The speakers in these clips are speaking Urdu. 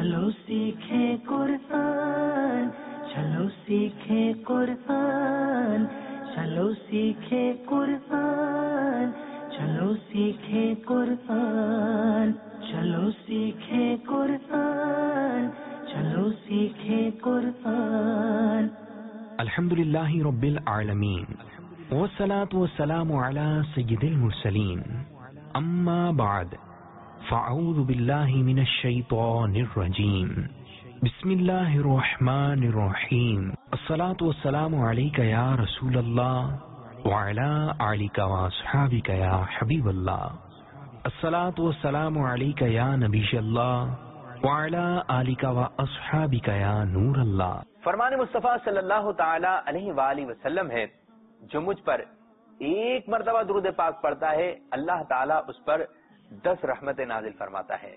चलो सीखे कुरान, चलो सीखे कुरान, चलो सीखे कुरान, चलो सीखे कुरान, चलो सीखे कुरान, चलो सीखे कुरान। अल्हम्दुलिल्लाहि रब्बिल आलमीन वस्सलातु वस्सलामु अला सय्यिदिल मुरसलीन अम्मा बाद फ़अऊज़ु बिल्लाहि मिनश शैतानिर रजीम बिस्मिल्लाहिर रहमानिर रहीम अस्सलातु वस्सलामु अलैका या रसूलल्लाह व अला आलिका व अस्हाबिका या हबीबल्लाह अस्सलातु वस्सलामु अलैका या नबियल्लाह व अला आलिका व अस्हाबिका या नूरल्लाह। फरमान मुस्तफ़ा सल्लल्लाहु ताला अलैहि वाली वसल्लम है, जो मुझ पर एक मर्तबा दुरूद पाक पढ़ता है अल्लाह ताला उस पर 10 रहमतें नाजिल फरमाता है।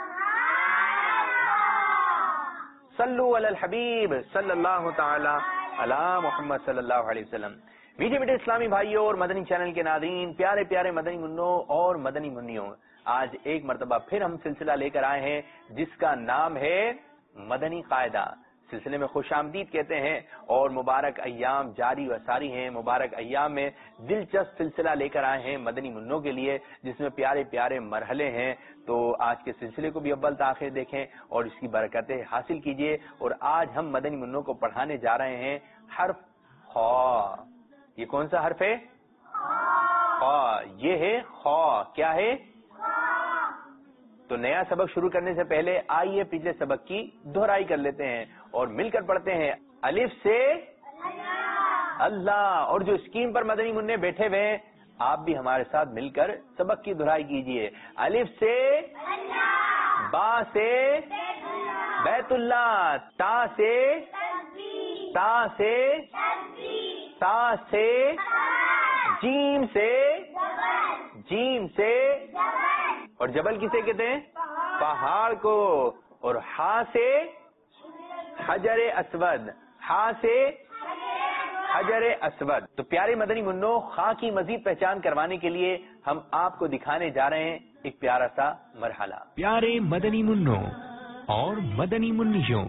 सल्लु अलल हबीब सल्लल्लाहु ताला अला मुहम्मद सल्लल्लाहु अलैहि वसल्लम। मीठे मीठे इस्लामी भाइयों और मदनी चैनल के नाज़रीन, प्यारे प्यारे मदनी मुन्नों और मदनी मुन्नियों, आज एक मर्तबा फिर हम सिलसिला लेकर आए हैं जिसका नाम है मदनी कायदा। सिलसिले में खुश आमदीद कहते हैं और मुबारक अय्याम जारी व सारी हैं। मुबारक अय्याम में दिलचस्प सिलसिला लेकर आए हैं मदनी मुन्नों के लिए, जिसमें प्यारे प्यारे मरहले हैं। तो आज के सिलसिले को भी अव्वल से आखिर देखें और इसकी बरकतें हासिल कीजिए। और आज हम मदनी मुन्नों को पढ़ाने जा रहे हैं हर्फ खा। ये कौन सा हर्फ है? खा। ये है खा। क्या है? तो नया सबक शुरू करने से पहले आइए पिछले सबक की दोहराई कर लेते हैं और मिलकर पढ़ते हैं। अलिफ से अल्लाह। और जो स्क्रीन पर मदनी मुन्ने बैठे हुए हैं, आप भी हमारे साथ मिलकर सबक की दोहराई कीजिए। अलिफ से अल्लाह, बा से बैतुल्लाह, ता से जीम से और जबल किसे कहते हैं? पहाड़ को। और हा से हजरे अस्वद, हा से हजरे अस्वद। तो प्यारे मदनी मुन्नो, खा की मजीद पहचान करवाने के लिए हम आपको दिखाने जा रहे हैं एक प्यारा सा मरहला। प्यारे मदनी मुन्नो और मदनी मुन्नियों,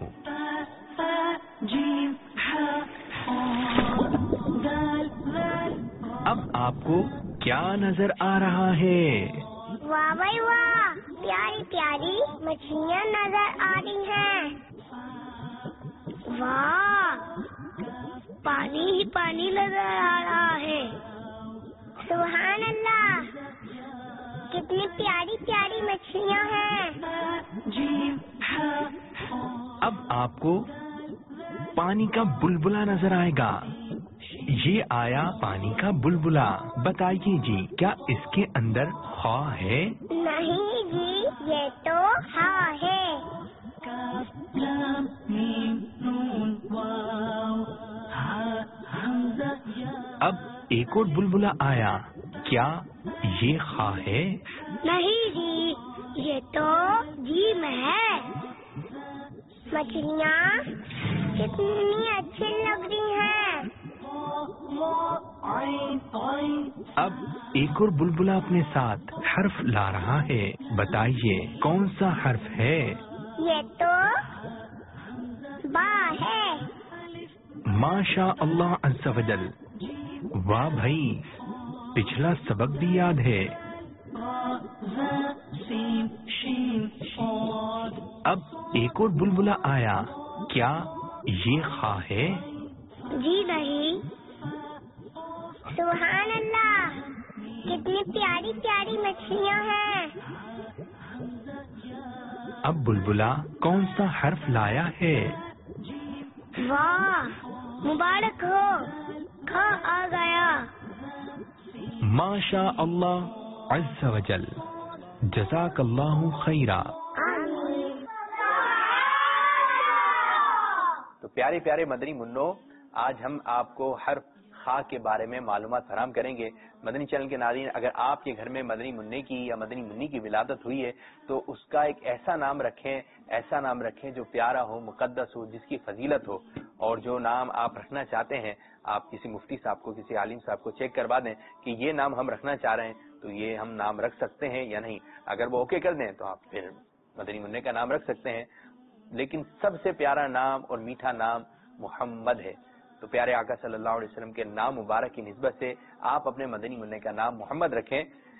अब आपको क्या नजर आ रहा है? वाह भाई वाह, प्यारी प्यारी मछलियाँ नजर आ रही हैं। वाह, पानी ही पानी नजर आ रहा है। सुभान अल्लाह, कितनी प्यारी प्यारी मछलियाँ हैं। अब आपको पानी का बुलबुला नजर आएगा। ये आया पानी का बुलबुला। बताइए जी, क्या इसके अंदर खा है? नहीं जी, ये तो हा है। अब एक और बुलबुला आया, क्या ये खा है? नहीं जी, ये तो जीम है। मछलियाँ कितनी अच्छी लग रही हैं। अब एक और बुलबुला अपने साथ हर्फ ला रहा है। बताइए कौन सा हर्फ है? ये तो बा है। माशा अल्लाह अज़्ज़ा वजल। वाह भाई, पिछला सबक भी याद है। अब एक और बुलबुला आया, क्या ये खा है? जी नहीं। सुभान अल्लाह, कितनी प्यारी प्यारी मछलियाँ हैं। अब बुलबुला कौन सा हर्फ लाया है? वाह, मुबारक हो, खा आ गया। माशा अल्लाह अज़्ज़ा वजल। जज़ाकल्लाहु खैरा। तो प्यारे प्यारे मदनी मुन्नो, आज हम आपको हर खा के बारे में मालूमात फराहम करेंगे। मदनी चैनल के नाज़रीन, अगर आपके घर में मदनी मुन्ने की या मदनी मुन्नी की विलादत हुई है तो उसका एक ऐसा नाम रखें जो प्यारा हो, मुकद्दस हो, जिसकी फजीलत हो। और जो नाम आप रखना चाहते हैं, आप किसी मुफ्ती साहब को, किसी आलिम साहब को चेक करवा दें कि ये नाम हम रखना चाह रहे हैं, तो ये हम नाम रख सकते हैं या नहीं। अगर वो ओके कर दें तो आप फिर मदनी मुन्ने का नाम रख सकते हैं। لیکن سب سے پیارا نام اور میٹھا نام محمد ہے. تو پیارے آقا صلی اللہ علیہ وسلم کے نام مبارک کی نسبت سے آپ اپنے مدنی منع کا نام محمد رکھیں.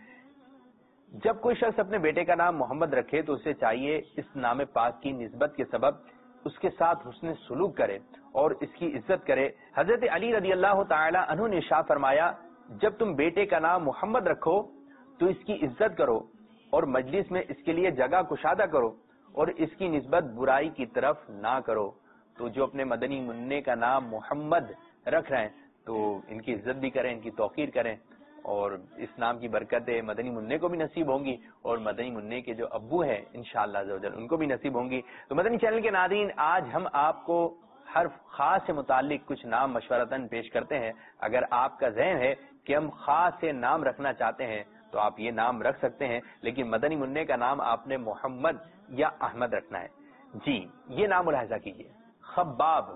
جب کوئی شخص اپنے بیٹے کا نام محمد رکھے تو اسے چاہیے اس نام پاک کی نسبت کے سبب اس کے ساتھ حسن سلوک کرے اور اس کی عزت کرے. حضرت علی رضی اللہ تعالی عنہ نے ارشاد فرمایا جب تم بیٹے کا نام محمد رکھو تو اس کی عزت کرو اور مجلس میں اس کے لیے جگہ کشادہ کرو اور اس کی نسبت برائی کی طرف نہ کرو. تو جو اپنے مدنی منع کا نام محمد رکھ رہے ہیں تو ان کی عزت بھی کریں، ان کی توقیر کریں اور اس نام کی برکتیں مدنی منع کو بھی نصیب ہوں گی اور مدنی منع کے جو ابو ہیں انشاءاللہ عز و جل ان کو بھی نصیب ہوں گی. تو مدنی چینل کے ناظرین، آج ہم آپ کو حرف خاص سے متعلق کچھ نام مشورتاً پیش کرتے ہیں. اگر آپ کا ذہن ہے کہ ہم خاص سے نام رکھنا چاہتے ہیں تو آپ یہ نام رکھ سکتے ہیں، لیکن مدنی منع کا نام آپ نے محمد یا احمد رکھنا ہے. جی یہ نام ملاحظہ کیجئے، خباب،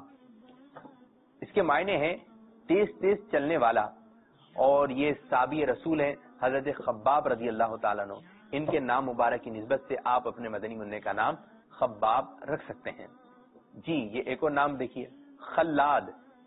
اس کے معنی ہیں تیز تیز چلنے والا، اور یہ صحابی رسول ہیں حضرت خباب رضی اللہ تعالیٰ عنہ. ان کے نام مبارک کی نسبت سے آپ اپنے مدنی منع کا نام خباب رکھ سکتے ہیں. جی یہ ایک اور نام دیکھیے، خلاد،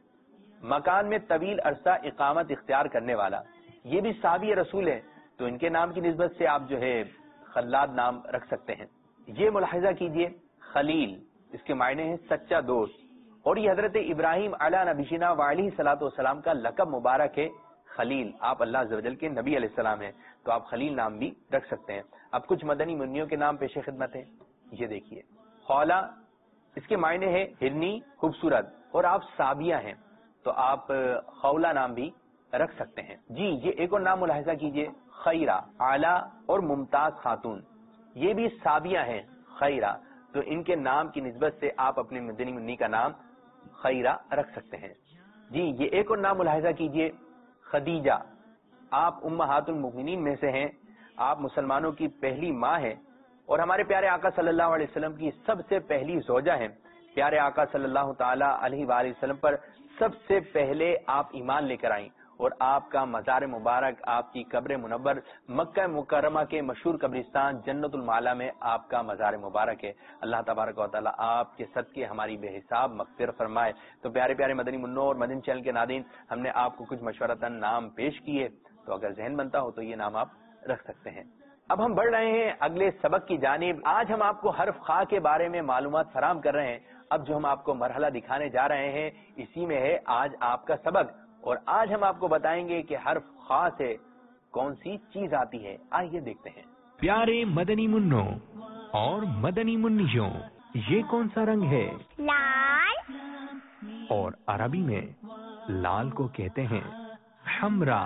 مکان میں طویل عرصہ اقامت اختیار کرنے والا. یہ بھی صحابی رسول ہیں تو ان کے نام کی نسبت سے آپ جو ہے خلاد نام رکھ سکتے ہیں. یہ ملاحظہ کیجئے، خلیل، اس کے معنی ہیں سچا دوست، اور یہ حضرت ابراہیم علیہ نبینا وعلیہ الصلوۃ والسلام کا لقب مبارک ہے خلیل. آپ اللہ عز و جل کے نبی علیہ السلام ہیں تو آپ خلیل نام بھی رکھ سکتے ہیں. اب کچھ مدنی منیوں کے نام پیش خدمت ہیں. یہ دیکھیے، خولا، اس کے معنی ہے ہرنی، خوبصورت، اور آپ صابیہ ہیں تو آپ خولا نام بھی رکھ سکتے ہیں. جی یہ ایک اور نام ملاحظہ کیجئے، خیرہ، اعلیٰ اور ممتاز خاتون. یہ بھی صابیہ ہیں خیرہ، تو ان کے نام کی نسبت سے آپ اپنے مدنی منی کا نام خیرہ رکھ سکتے ہیں. جی یہ ایک اور نام ملاحظہ کیجئے، خدیجہ. آپ امہات المؤمنین میں سے ہیں، آپ مسلمانوں کی پہلی ماں ہیں اور ہمارے پیارے آقا صلی اللہ علیہ وسلم کی سب سے پہلی زوجہ ہیں. پیارے آقا صلی اللہ تعالی علیہ وآلہ وسلم پر سب سے پہلے آپ ایمان لے کر آئیں اور آپ کا مزار مبارک، آپ کی قبر منور مکہ مکرمہ کے مشہور قبرستان جنت المعلی میں آپ کا مزار مبارک ہے. اللہ تبارک و تعالی آپ کے صدقے ہماری بے حساب مغفرت فرمائے. تو پیارے پیارے مدنی منوں اور مدنی چینل کے ناظرین، ہم نے آپ کو کچھ مشورتاً نام پیش کیے، تو اگر ذہن بنتا ہو تو یہ نام آپ رکھ سکتے ہیں. اب ہم بڑھ رہے ہیں اگلے سبق کی جانب. آج ہم آپ کو حرف خا کے بارے میں معلومات فراہم کر رہے ہیں. اب جو ہم آپ کو مرحلہ دکھانے جا رہے ہیں اسی میں ہے آج آپ کا سبق، اور آج ہم آپ کو بتائیں گے کہ حرف خا سے کون سی چیز آتی ہے. آئیے دیکھتے ہیں. پیارے مدنی منوں اور مدنی منیوں، یہ کون سا رنگ ہے؟ لال، اور عربی میں لال کو کہتے ہیں حمرا.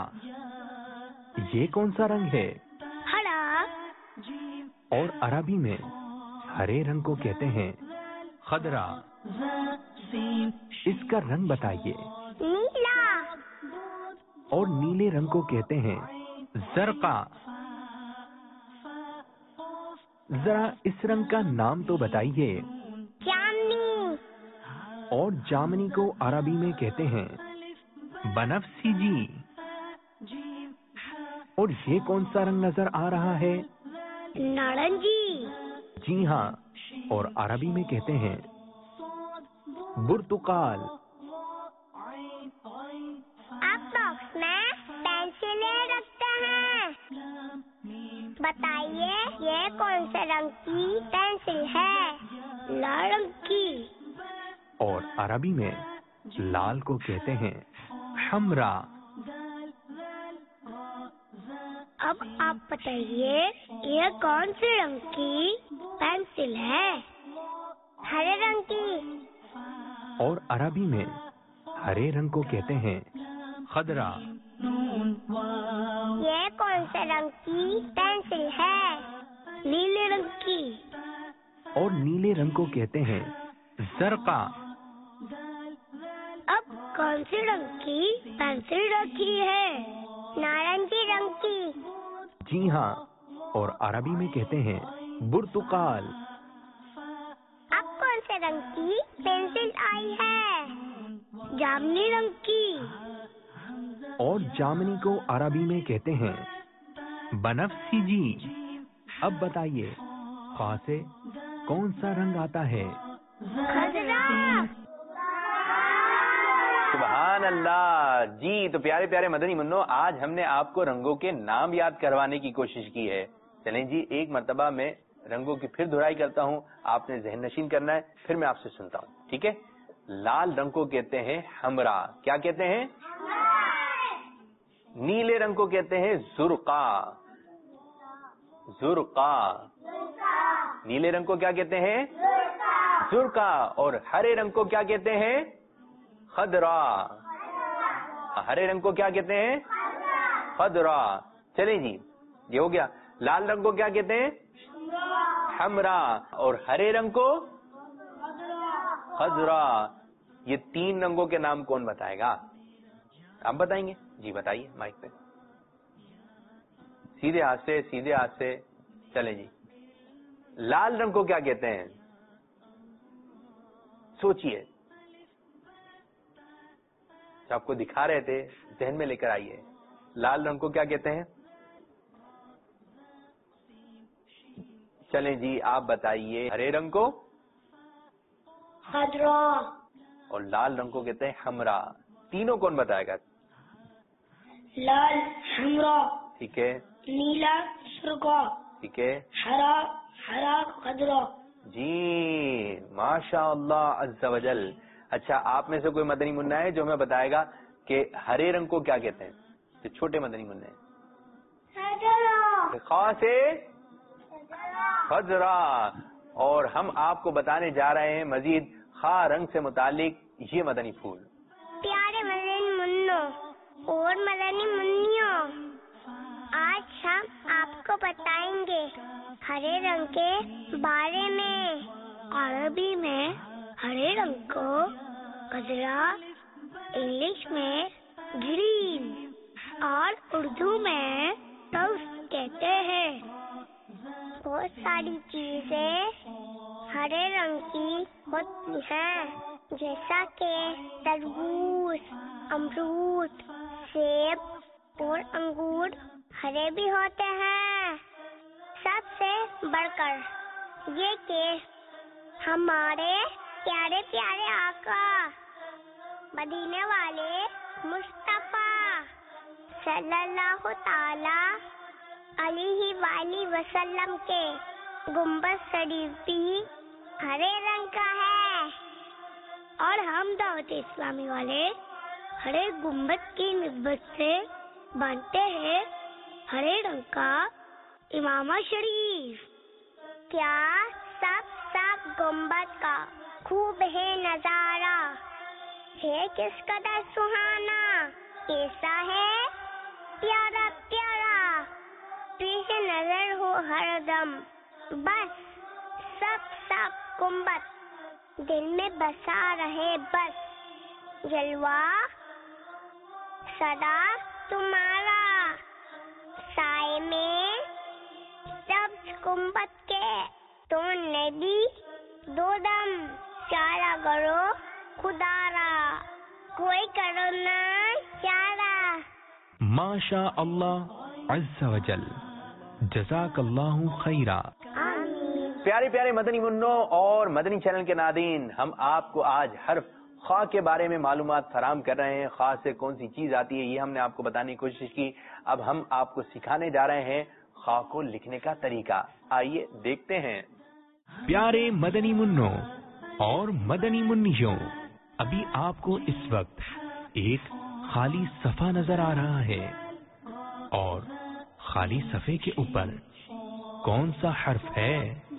یہ کون سا رنگ ہے؟ ہرا، اور عربی میں ہرے رنگ کو کہتے ہیں خضرا. اس کا رنگ بتائیے. نیلا، اور نیلے رنگ کو کہتے ہیں زرقا. ذرا اس رنگ کا نام تو بتائیے. جامنی، اور جامنی کو عربی میں کہتے ہیں بنفسجی. اور یہ کون سا رنگ نظر آ رہا ہے؟ نارنجی، جی ہاں، اور عربی میں کہتے ہیں برتقال. آپ باکس میں پینسلیں رکھتے ہیں، بتائیے یہ کون سے رنگ کی پینسل ہے؟ لال رنگ کی. اور عربی میں لال کو کہتے ہیں حمرا. اب آپ بتائیے یہ کون سے رنگ کی پینسل ہے؟ ہرے رنگ کی. اور عربی میں ہرے رنگ کو کہتے ہیں خضرا. یہ کون سے رنگ کی پینسل ہے؟ نیلے رنگ کی. اور نیلے رنگ کو کہتے ہیں زرقا. اب کون سے رنگ کی پینسل رکھی ہے؟ نارنجی رنگ کی. جی ہاں، اور عربی میں کہتے ہیں برتقال. اب کون سے رنگ کی پینسل آئی ہے؟ جامنی رنگ کی. اور جامنی کو عربی میں کہتے ہیں بنفسجی. اب بتائیے خا سے کون سا رنگ آتا ہے؟ خضرا. سبحان اللہ. جی تو پیارے پیارے مدنی منو، آج ہم نے آپ کو رنگوں کے نام یاد کروانے کی کوشش کی ہے. چلیں جی ایک مرتبہ میں رنگوں کی پھر دہرائی کرتا ہوں، آپ نے ذہن نشین کرنا ہے، پھر میں آپ سے سنتا ہوں، ٹھیک ہے؟ لال رنگ کو کہتے ہیں حمرا. کیا کہتے ہیں؟ نیلے رنگ کو کہتے ہیں زرقا. زرقا. نیلے رنگ کو کیا کہتے ہیں؟ زرقا. اور ہرے رنگ کو کیا کہتے ہیں؟ خضرا. ہرے رنگ کو کیا کہتے ہیں؟ خضرا. چلیں جی یہ ہو گیا. لال رنگ کو کیا کہتے ہیں؟ حمرا. اور ہرے رنگ کو خضرا. یہ تین رنگوں کے نام کون بتائے گا؟ آپ بتائیں گے؟ جی بتائیے مائک پہ. سیدھے ہاتھ سے، سیدھے ہاتھ سے. چلیں جی لال رنگ کو کیا کہتے ہیں؟ سوچئے. آپ کو دکھا رہے تھے، ذہن میں لے کر آئیے. لال رنگ کو کیا کہتے ہیں؟ چلیں جی آپ بتائیے. ہرے رنگ کو؟ خضرا. اور لال رنگ کو کہتے ہیں حمرا. تینوں کون بتائے گا؟ لال حمرا. ٹھیک ہے. نیلا سرخا. ٹھیک ہے. ہرا خضرا. جی ماشاء اللہ عز و جل. اچھا آپ میں سے کوئی مدنی منا ہے جو ہمیں بتائے گا کہ ہرے رنگ کو کیا کہتے ہیں؟ جو چھوٹے مدنی منا ہیں. خاص خضرا. اور ہم آپ کو بتانے جا رہے ہیں مزید خا رنگ سے متعلق یہ مدنی پھول. پیارے مدنی منو اور مدنی منیوں، آج ہم آپ کو بتائیں گے ہرے رنگ کے بارے میں. عربی میں ہرے رنگ کو خضرا، انگلش میں گرین اور اردو میں ٹوسٹ کہتے ہیں. بہت ساری چیزیں ہرے رنگ کی ہوتی ہیں جیسا کہ تربوز، امرود، سیب اور انگور ہرے بھی ہوتے ہیں. سب سے بڑھ کر یہ کہ ہمارے پیارے پیارے آقا مدینے والے مصطفیٰ صلی اللہ تعالی علیہ وآلہ وسلم کے گنبد شریف بھی ہرے رنگ کا ہے. اور ہم دعوت اسلامی والے ہرے گنبد کی نسبت سے باندھتے ہیں ہرے رنگ کا امامہ شریف. کیا سب گنبد کا خوب ہے نظارہ، ہے کس قدر سہانا، کیسا ہے پیارا پیارا، پیش نظر ہو ہر دم. بس سب گنبد دل میں بسا رہے بس، جلوہ صدا تمہارا. سائے میں سب گنبد کے تو نبی دو دم، چارہ کرو خدا را، کوئی کرو نہ چارہ. ماشاء اللہ عز و جل. جزاک اللہ خیرہ. پیارے پیارے مدنی منو اور مدنی چینل کے ناظرین، ہم آپ کو آج حرف خا کے بارے میں معلومات فراہم کر رہے ہیں. خا سے کون سی چیز آتی ہے یہ ہم نے آپ کو بتانے کی کوشش کی. اب ہم آپ کو سکھانے جا رہے ہیں خا کو لکھنے کا طریقہ. آئیے دیکھتے ہیں. پیارے مدنی منوں اور مدنی منیوں، ابھی آپ کو اس وقت ایک خالی صفحہ نظر آ رہا ہے، اور خالی صفحے کے اوپر کون سا حرف ہے؟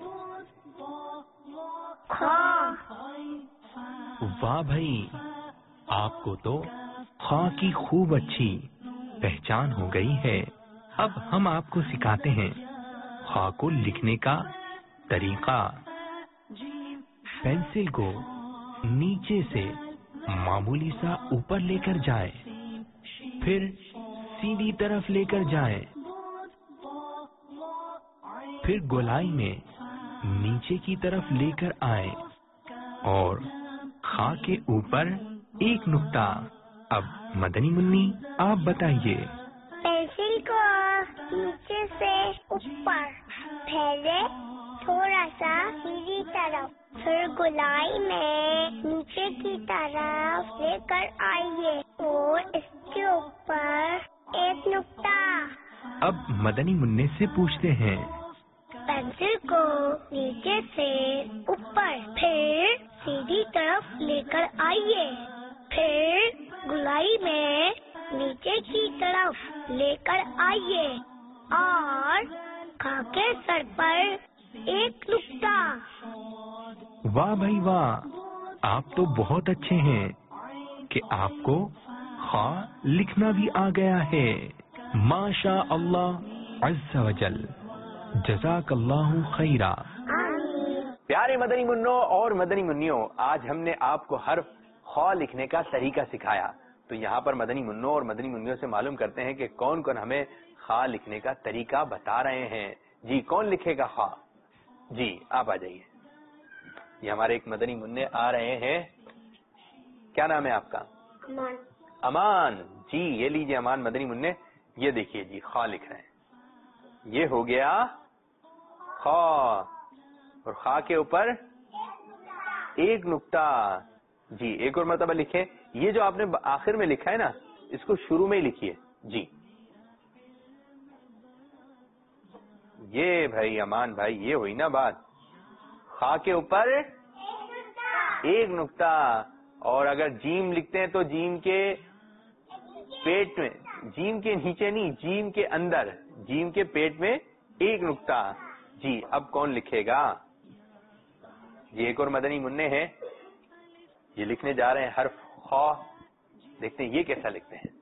واہ بھائی، آپ کو تو خا کی خوب اچھی پہچان ہو گئی ہے. اب ہم آپ کو سکھاتے ہیں خا کو لکھنے کا طریقہ. پینسل کو نیچے سے معمولی سا اوپر لے کر جائیں، پھر سیدھی طرف لے کر جائیں، پھر گولائی میں نیچے کی طرف لے کر آئیں اور خا کے اوپر ایک نقطہ. اب مدنی منی آپ بتائیے. پینسل کو نیچے سے اوپر پھیلے، تھوڑا سا سیدھی طرف، پھر گولائی میں نیچے کی طرف لے کر آئیے اور اس کے اوپر ایک نقطہ. اب مدنی منع سے پوچھتے ہیں پینسل کو نیچے سے اوپر پھر سیدھی طرف لے کر آئیے. پھر گولائی میں نیچے کی طرف لے کر آئیے اور خاک کے سر پر ایک نقطہ. واہ بھائی واہ، آپ تو بہت اچھے ہیں کہ آپ کو خا لکھنا بھی آ گیا ہے. ماشاء اللہ عز و جل، جزاک اللہ خیرا. پیارے مدنی منوں اور مدنی منیوں، آج ہم نے آپ کو حرف خا لکھنے کا طریقہ سکھایا. تو یہاں پر مدنی منوں اور مدنی منیوں سے معلوم کرتے ہیں کہ کون کون ہمیں خا لکھنے کا طریقہ بتا رہے ہیں. جی کون لکھے گا خا؟ جی آپ آ جائیے. یہ ہمارے ایک مدنی منع آ رہے ہیں. کیا نام ہے آپ کا؟ امان. جی یہ لیجیے امان مدنی منع. یہ دیکھیے جی خا لکھ رہے ہیں. یہ ہو گیا خا، اور خا کے اوپر ایک نقطہ. جی ایک اور مرتبہ لکھیں. یہ جو آپ نے آخر میں لکھا ہے نا، اس کو شروع میں ہی لکھیے. جی یہ بھائی امان بھائی، یہ ہوئی نا بات. خا کے اوپر ایک نقطہ، اور اگر جیم لکھتے ہیں تو جیم کے پیٹ میں، جیم کے نیچے نہیں، جیم کے اندر، جیم کے پیٹ میں ایک نقطہ. جی اب کون لکھے گا؟ یہ ایک اور مدنی منع ہے. یہ لکھنے جا رہے ہیں حرف خا. دیکھتے ہیں یہ کیسا لکھتے ہیں.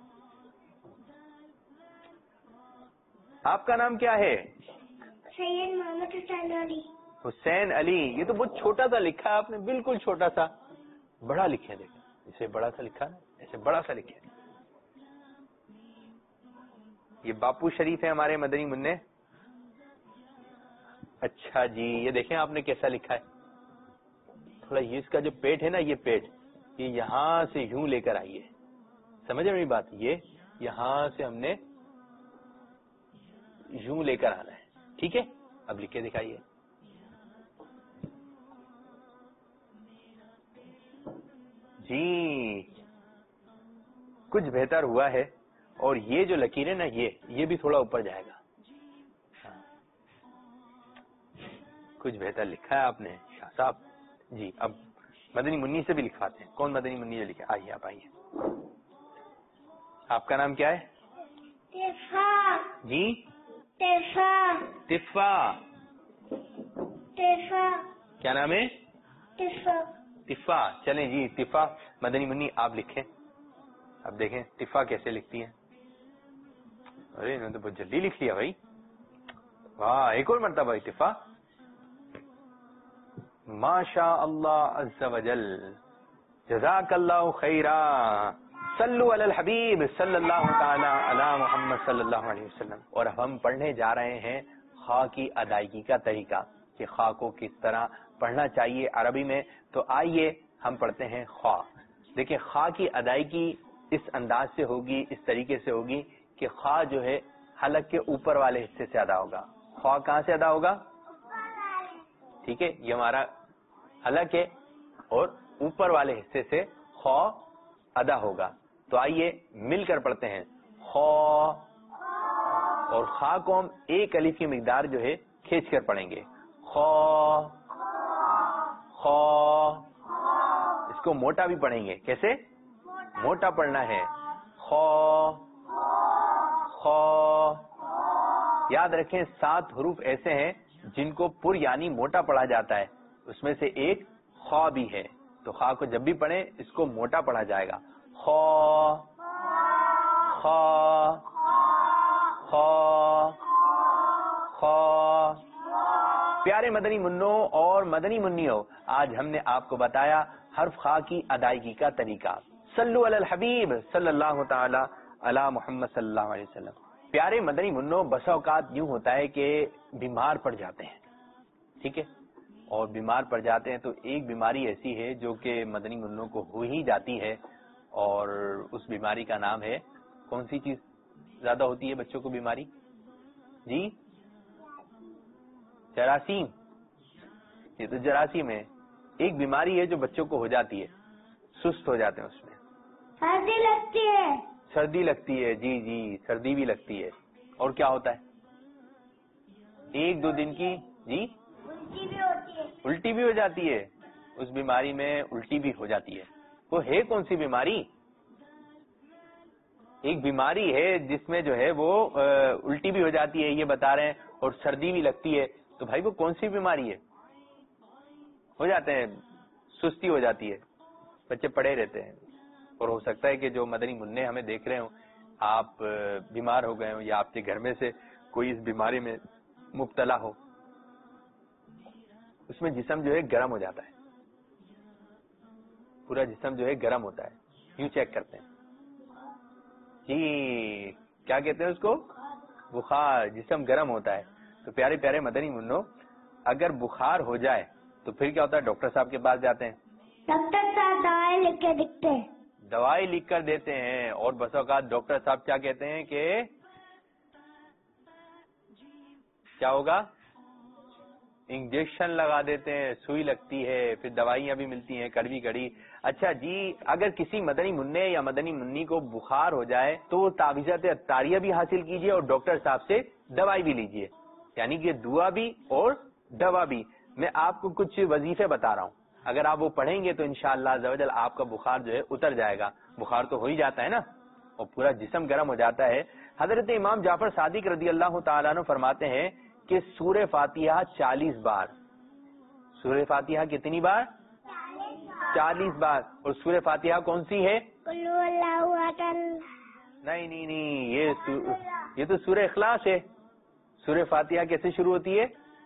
آپ کا نام کیا ہے؟ سید محمد حسین علی. حسین علی. یہ تو بہت چھوٹا سا لکھا ہے آپ نے، بالکل چھوٹا سا. بڑا لکھے دیکھیں، اسے بڑا سا لکھا نا، ایسے بڑا سا لکھے. یہ باپو شریف ہے ہمارے مدنی منع. اچھا جی یہ دیکھیں آپ نے کیسا لکھا ہے. تھوڑا یہ اس کا جو پیٹ ہے نا، یہ پیٹ یہ یہاں سے یوں لے کر آئیے. سمجھ میری بات؟ یہ یہاں سے ہم نے یوں لے کر آنا ہے. ٹھیک ہے، اب لکھ کے دکھائیے. جی کچھ بہتر ہوا ہے. اور یہ جو لکیر ہے نا، یہ بھی تھوڑا اوپر جائے گا. کچھ بہتر لکھا ہے آپ نے شاہ صاحب. جی اب مدنی منی سے بھی لکھواتے ہیں. کون مدنی منی جو لکھا؟ آئیے آپ آئیے. آپ کا نام کیا ہے؟ طفا. جی طفا. طفا. طفا. کیا نام ہے؟ طفا. طفا. چلیں جی طفا مدنی منی آپ لکھیں. اب دیکھیں طفا کیسے لکھتی ہیں. ارے انہوں نے تو بہت جلدی لکھ لیا بھائی. واہ ایک اور مرتبہ طفا. ماشاء اللہ عز و جل، جزاک اللہ خیرا. صلو علی الحبیب صلی اللہ تعالی علی محمد صلی اللہ علیہ وسلم. اور اب ہم پڑھنے جا رہے ہیں خا کی ادائیگی کا طریقہ، کہ خا کو کس طرح پڑھنا چاہیے عربی میں. تو آئیے ہم پڑھتے ہیں خا. دیکھیں خا کی ادائیگی اس انداز سے ہوگی، اس طریقے سے ہوگی کہ خا جو ہے حلق کے اوپر والے حصے سے ادا ہوگا. خا کہاں سے ادا ہوگا؟ ٹھیک ہے، یہ ہمارا حلق ہے اور اوپر والے حصے سے خا ادا ہوگا. تو آئیے مل کر پڑھتے ہیں خا. اور خا کو ہم ایک الف کی مقدار جو ہے کھینچ کر پڑھیں گے. خا خا. اس کو موٹا بھی پڑھیں گے. کیسے؟ موٹا پڑھنا ہے. خا خا. یاد رکھیں 7 حروف ایسے ہیں جن کو پر یعنی موٹا پڑھا جاتا ہے. اس میں سے ایک خا بھی ہے. تو خا کو جب بھی پڑھیں اس کو موٹا پڑھا جائے گا. خا خا خا خا. پیارے مدنی منوں اور مدنی منیوں، آج ہم نے آپ کو بتایا حرف خا کی ادائیگی کا طریقہ. صلو علی الحبیب صلی اللہ تعالی علی محمد صلی اللہ علیہ وسلم. پیارے مدنی منوں، بسا اوقات یوں ہوتا ہے کہ بیمار پڑ جاتے ہیں. ٹھیک ہے، اور بیمار پڑ جاتے ہیں تو ایک بیماری ایسی ہے جو کہ مدنی منوں کو ہو ہی جاتی ہے، اور اس بیماری کا نام ہے، کون سی چیز زیادہ ہوتی ہے بچوں کو بیماری؟ جی جراثیم. یہ تو جراثیم ہے. ایک بیماری ہے جو بچوں کو ہو جاتی ہے, سست ہو جاتے ہیں, اس میں سردی لگتی ہے. سردی لگتی ہے, جی سردی بھی لگتی ہے. اور کیا ہوتا ہے؟ ایک دو دن کی جی الٹی بھی ہوتی ہے. الٹی بھی ہو جاتی ہے. اس بیماری میں الٹی بھی ہو جاتی ہے. وہ ہے کون سی بیماری؟ ایک بیماری ہے جس میں جو ہے وہ الٹی بھی ہو جاتی ہے, یہ بتا رہے ہیں, اور سردی بھی لگتی ہے. تو بھائی وہ کون سی بیماری ہے؟ ہو جاتے ہیں, سستی ہو جاتی ہے, بچے پڑے رہتے ہیں. اور ہو سکتا ہے کہ جو مدنی منع ہمیں دیکھ رہے ہوں, آپ بیمار ہو گئے ہوں یا آپ کے گھر میں سے کوئی اس بیماری میں مبتلا ہو. اس میں جسم جو ہے گرم ہو جاتا ہے, پورا جسم جو ہے گرم ہوتا ہے. یوں چیک کرتے ہیں جی, کیا کہتے ہیں اس کو؟ بخار. جسم گرم ہوتا ہے. تو پیارے پیارے مدنی منو, اگر بخار ہو جائے تو پھر کیا ہوتا ہے؟ ڈاکٹر صاحب کے پاس جاتے ہیں, ڈاکٹر صاحب دوائی لکھ کے دکھتے ہیں, دوائی لکھ کر دیتے ہیں. اور بس اوقات ڈاکٹر صاحب کیا کہتے ہیں کہ کیا ہوگا؟ انجیکشن لگا دیتے ہیں, سوئی لگتی ہے, پھر دوائیاں بھی ملتی ہیں کڑوی کڑی. اچھا جی, اگر کسی مدنی منع یا مدنی منی کو بخار ہو جائے تو تعویذات عطاریہ بھی حاصل کیجئے اور ڈاکٹر صاحب سے دوائی بھی لیجئے, یعنی کہ دعا بھی اور دوا بھی. میں آپ کو کچھ وظیفے بتا رہا ہوں, اگر آپ وہ پڑھیں گے تو انشاءاللہ عز و جل آپ کا بخار جو ہے اتر جائے گا. بخار تو ہو ہی جاتا ہے نا, اور پورا جسم گرم ہو جاتا ہے. حضرت امام جعفر صادق رضی اللہ تعالیٰ عنہ فرماتے ہیں کہ سورہ فاتحہ 40 بار. سورہ فاتحہ کتنی بار؟ 40 بار. اور سورہ فاتحہ کون سی ہے؟ قل هو اللہ احد. نہیں, یہ تو سورہ اخلاص ہے. سورہ فاتحہ کیسے شروع ہوتی ہے؟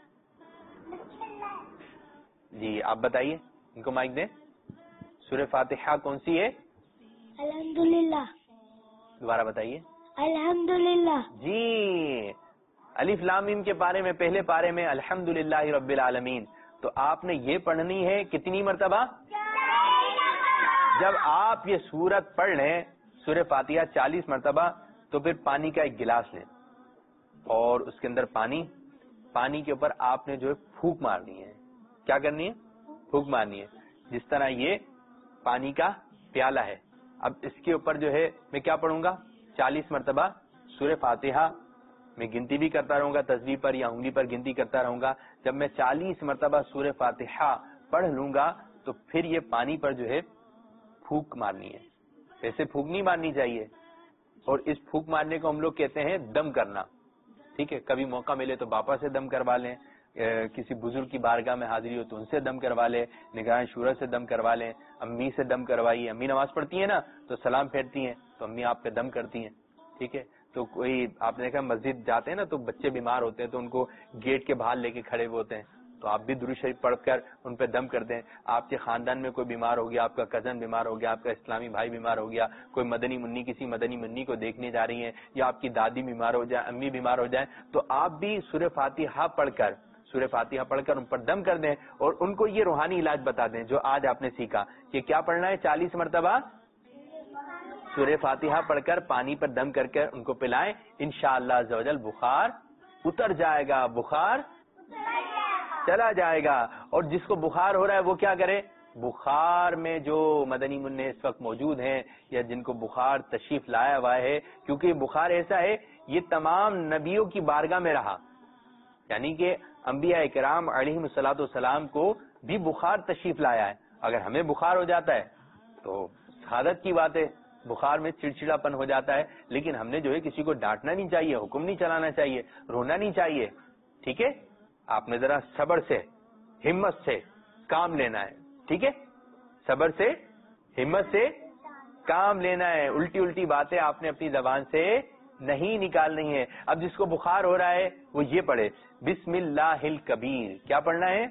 جی آپ بتائیے, ان کو مائک دیں. سورہ فاتحہ کون سی ہے؟ الحمدللہ. دوبارہ بتائیے. الحمدللہ. جی, الف لام میم کے بارے میں پہلے پارے میں الحمدللہ رب العالمین. تو آپ نے یہ پڑھنی ہے کتنی مرتبہ؟ جب آپ یہ سورت پڑھ لیں, سورہ فاتحہ 40 مرتبہ, تو پھر پانی کا ایک گلاس لیں اور اس کے اندر پانی کے اوپر آپ نے جو ہے پھونک مارنی ہے. کیا کرنی ہے؟ پھونک مارنی ہے. جس طرح یہ پانی کا پیالہ ہے, اب اس کے اوپر جو ہے میں کیا پڑھوں گا؟ 40 مرتبہ سورہ فاتحہ. میں گنتی بھی کرتا رہوں گا, تسبیح پر یا انگلی پر گنتی کرتا رہوں گا. جب میں 40 مرتبہ سورہ فاتحہ پڑھ لوں گا تو پھر یہ پانی پر جو ہے پھونک مارنی ہے. ایسے پھونک نہیں مارنی چاہیے, اور اس پھونک مارنے کو ہم لوگ کہتے ہیں دم کرنا. ٹھیک ہے, کبھی موقع ملے تو باپا سے دم کروا لیں, کسی بزرگ کی بارگاہ میں حاضری ہو تو ان سے دم کروا لیں, نگران شورا سے دم کروا لیں, امی سے دم کروائیے. امی نماز پڑھتی ہیں نا تو سلام پھیرتی ہیں, تو امی آپ پہ دم کرتی ہیں. ٹھیک ہے, تو کوئی آپ نے دیکھا مسجد جاتے ہیں نا تو بچے بیمار ہوتے ہیں تو ان کو گیٹ کے باہر لے کے کھڑے ہوئے ہوتے ہیں, تو آپ بھی درود شریف پڑھ کر ان پہ دم کر دیں. آپ کے خاندان میں کوئی بیمار ہو گیا, آپ کا کزن بیمار ہو گیا, آپ کا اسلامی بھائی بیمار ہو گیا, کوئی مدنی منی کسی مدنی منی کو دیکھنے جا رہی ہیں, یا آپ کی دادی بیمار ہو جائے, امی بیمار ہو جائیں, تو آپ بھی سورہ فاتحہ پڑھ کر ان پر دم کر دیں اور ان کو یہ روحانی علاج بتا دیں جو آج آپ نے سیکھا کہ کیا پڑھنا ہے. 40 مرتبہ سورہ فاتحہ پڑھ کر پانی پر دم کر کے ان کو پلائیں. انشاءاللہ عز و جل بخار اتر جائے گا, بخار چلا جائے گا. اور جس کو بخار ہو رہا ہے وہ کیا کرے؟ بخار میں جو مدنی منع اس وقت موجود ہیں یا جن کو بخار تشریف لایا ہوا ہے, کیونکہ بخار ایسا ہے یہ تمام نبیوں کی بارگاہ میں رہا, یعنی کہ انبیاء کرام علیہم الصلوۃ والسلام کو بھی بخار تشریف لایا ہے. اگر ہمیں بخار ہو جاتا ہے تو سعادت کی بات ہے, بخار میں چڑچڑا پن ہو جاتا ہے, لیکن ہم نے جو ہے کسی کو ڈانٹنا نہیں چاہیے, حکم نہیں چلانا چاہیے, رونا نہیں چاہیے. ٹھیک ہے, آپ نے ذرا صبر سے ہمت سے کام لینا ہے. ٹھیک ہے, صبر سے ہمت سے کام لینا ہے. الٹی الٹی باتیں آپ نے اپنی زبان سے نہیں نکالنی ہے. اب جس کو بخار ہو رہا ہے وہ یہ پڑھے بسم اللہ الکبیر. کیا پڑھنا ہے؟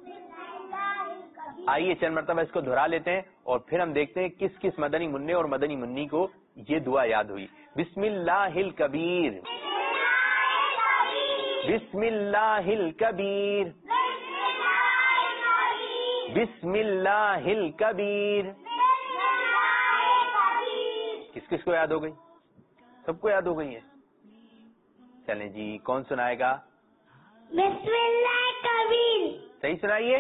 آئیے چند مرتبہ اس کو دہرا لیتے ہیں اور پھر ہم دیکھتے ہیں کس کس مدنی منع اور مدنی منی کو یہ دعا یاد ہوئی. بسم اللہ الکبیر, بسم اللہ الکبیر, بسم اللہ الکبیر. کس کس کو یاد ہو گئی؟ سب کو یاد ہو گئی ہے. چلیں جی, کون سنائے گا؟ بسم اللہ کبیر. صحیح سنائیے.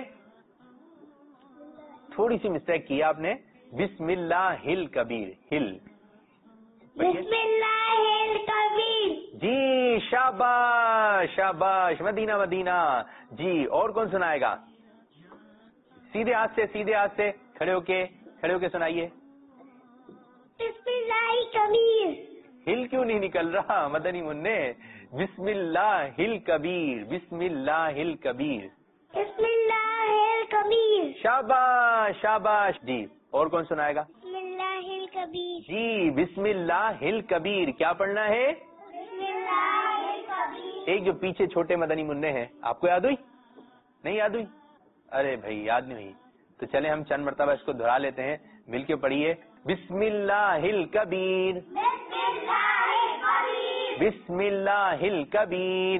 تھوڑی سی مسٹیک کی آپ نے. بسم اللہ الکبیر. ہل. بسم اللہ الکبیر. جی شاباش شاباش. مدینہ مدینہ. جی اور کون سنائے گا؟ سیدھے ہاتھ سے کھڑے ہو کے سنائیے. بسم اللہ الکبیر. ہل کیوں نہیں نکل رہا مدنی منع؟ بسم اللہ الکبیر. بسم اللہ الکبیر. بسم اللہ الکبیر. شاباش شاباش. جی اور کون سنائے گا؟ بسم اللہ الکبیر. جی بسم اللہ الکبیر. کیا پڑھنا ہے؟ بسم اللہ الکبیر. ایک جو پیچھے چھوٹے مدنی منع ہیں آپ کو یاد ہوئی؟ نہیں یاد ہوئی؟ ارے بھائی یاد نہیں ہوئی تو چلیں ہم چند مرتبہ اس کو دہرا لیتے ہیں. مل کے پڑھیے. بسم اللہ الکبیر. بسم اللہ الکبیر. بسم اللہ الکبیر.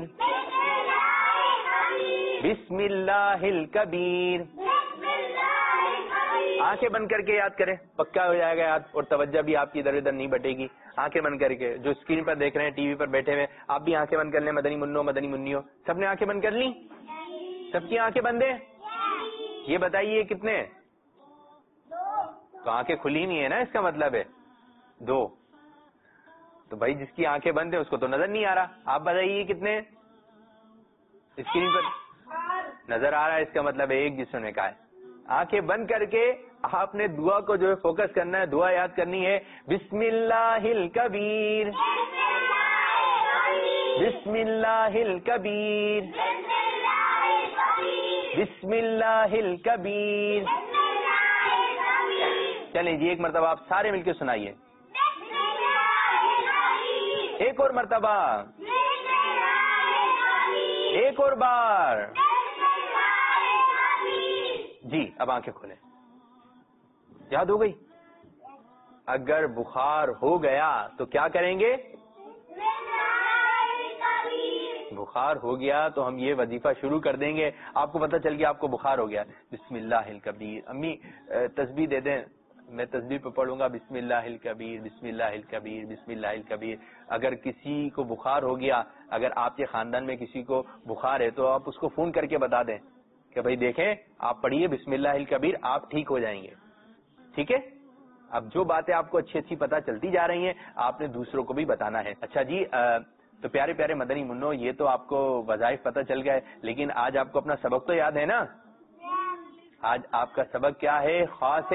بسم اللہ الکبیر. بسم اللہ الکبیر. بسم اللہ الکبیر. آنکھیں بند کر کے یاد کریں, پکا ہو جائے گا یاد, اور توجہ بھی آپ کی ادھر ادھر نہیں بٹے گی. آنکھیں بند کر کے, جو اسکرین پر دیکھ رہے ہیں ٹی وی پر بیٹھے ہوئے, آپ بھی آنکھیں بند کر لیں. مدنی منو مدنی منیوں سب نے آنکھیں بند کر لی؟ سب کی آنکھیں بند ہیں؟ یہ بتائیے کتنے؟ تو آنکھیں کھلی نہیں ہے نا, اس کا مطلب ہے 2. تو بھائی جس کی آنکھیں بند ہیں اس کو تو نظر نہیں آ رہا. آپ بتائیے کتنے اسکرین پر نظر آ رہا ہے؟ اس کا مطلب ہے 1 جسم نے کہا ہے. آنکھیں بند کر کے آپ نے دعا کو جو ہے فوکس کرنا ہے, دعا یاد کرنی ہے. بسم اللہ الکبیر. بسم اللہ الکبیر. بسم اللہ الکبیر. چلیں جی ایک مرتبہ آپ سارے مل کے سنائیے. ایک اور مرتبہ, ایک اور بار. جی اب آنکھیں کھولیں. یاد ہو گئی؟ اگر بخار ہو گیا تو کیا کریں گے؟ بخار ہو گیا تو ہم یہ وظیفہ شروع کر دیں گے. آپ کو پتہ چل گیا آپ کو بخار ہو گیا, بسم اللہ الکبیر. امی تسبیح دے دیں, میں تسبیح پہ پڑھوں گا بسم اللہ الکبیر بسم اللہ الکبیر بسم اللہ الکبیر. اگر کسی کو بخار ہو گیا, اگر آپ کے خاندان میں کسی کو بخار ہے تو آپ اس کو فون کر کے بتا دیں کہ بھائی دیکھیں آپ پڑھیے بسم اللہ الکبیر, آپ ٹھیک ہو جائیں گے. ٹھیک ہے؟ اب جو باتیں آپ کو اچھی اچھی پتہ چلتی جا رہی ہیں آپ نے دوسروں کو بھی بتانا ہے. اچھا جی, تو پیارے پیارے مدنی منو, یہ تو آپ کو وظائف پتہ چل گئے, لیکن آج آپ کو اپنا سبق تو یاد ہے نا؟ آج آپ کا سبق کیا ہے؟ خاص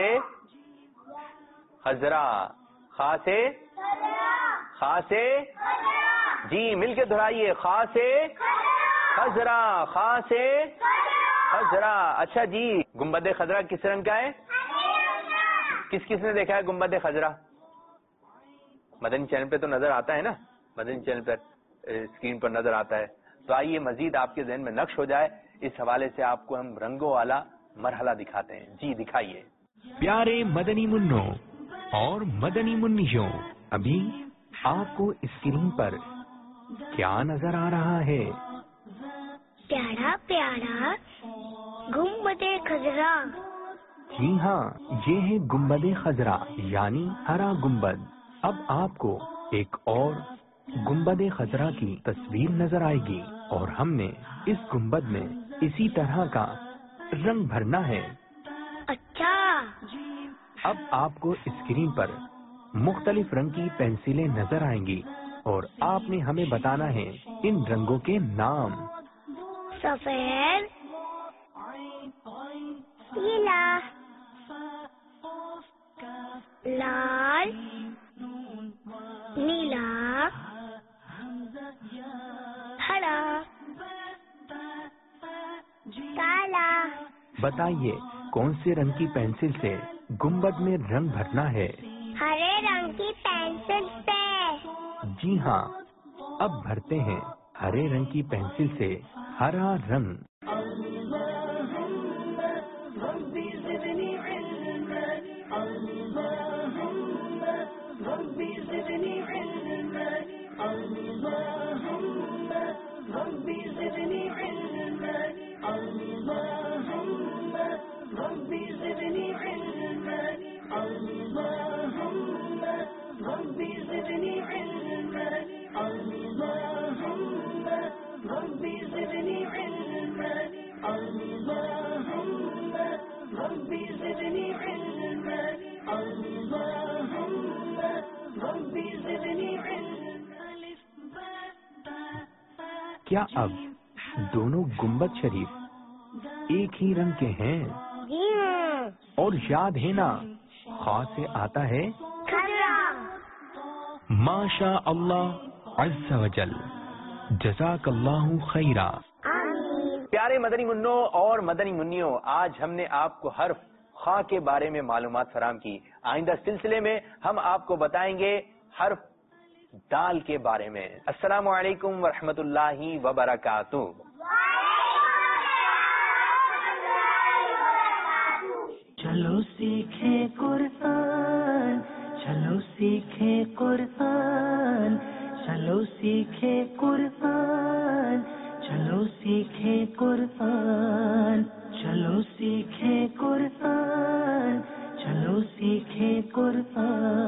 خضرا. خاص خاص. جی مل کے دہرائیے. خاص خضرا. خاص خضرا. اچھا جی, گنبد خضرا کس رنگ کا ہے؟ کس کس نے دیکھا ہے گنبد خضرا؟ مدنی چینل پہ تو نظر آتا ہے نا, مدنی چینل پر اسکرین پر نظر آتا ہے. تو آئیے مزید آپ کے ذہن میں نقش ہو جائے, اس حوالے سے آپ کو ہم رنگوں والا مرحلہ دکھاتے ہیں. جی دکھائیے. پیارے مدنی منوں اور مدنی منیوں, ابھی آپ کو اسکرین پر کیا نظر آ رہا ہے؟ پیارا پیارا گنبد خضرا. جی ہاں, یہ ہے گنبد خضرا یعنی ہرا گنبد. اب آپ کو ایک اور گنبد خضرا کی تصویر نظر آئے گی, اور ہم نے اس گنبد میں اسی طرح کا رنگ بھرنا ہے. اچھا. اب آپ کو اسکرین پر مختلف رنگ کی پینسلیں نظر آئیں گی, اور آپ نے ہمیں بتانا ہے ان رنگوں کے نام. سفید, پیلا, لال, نیلا, ہرا, کالا. بتائیے کون سے رنگ کی پینسل سے گنبد میں رنگ بھرنا ہے؟ ہرے رنگ کی پینسل سے. جی ہاں, اب بھرتے ہیں ہرے رنگ کی پینسل سے ہرا رنگ. ربي زدني علما کیا اب دونوں گنبد شریف ایک ہی رنگ کے ہیں؟ جی ہاں. اور یاد ہے نا خاص سے آتا ہے کھرا. ماشاء اللہ عز و جل. جزاک اللہ خیرا. آمین. پیارے مدنی منوں اور مدنی منیوں، آج ہم نے آپ کو حرف خا کے بارے میں معلومات فراہم کی. آئندہ سلسلے میں ہم آپ کو بتائیں گے حرف دال کے بارے میں. السلام علیکم ورحمۃ اللہ وبرکاتہ. چلو سیکھے قرآن، چلو سیکھے قرآن، چلو سیکھے قرآن، چلو سیکھے قرآن، چلو سیکھے قرآن، چلو سیکھے قرآن.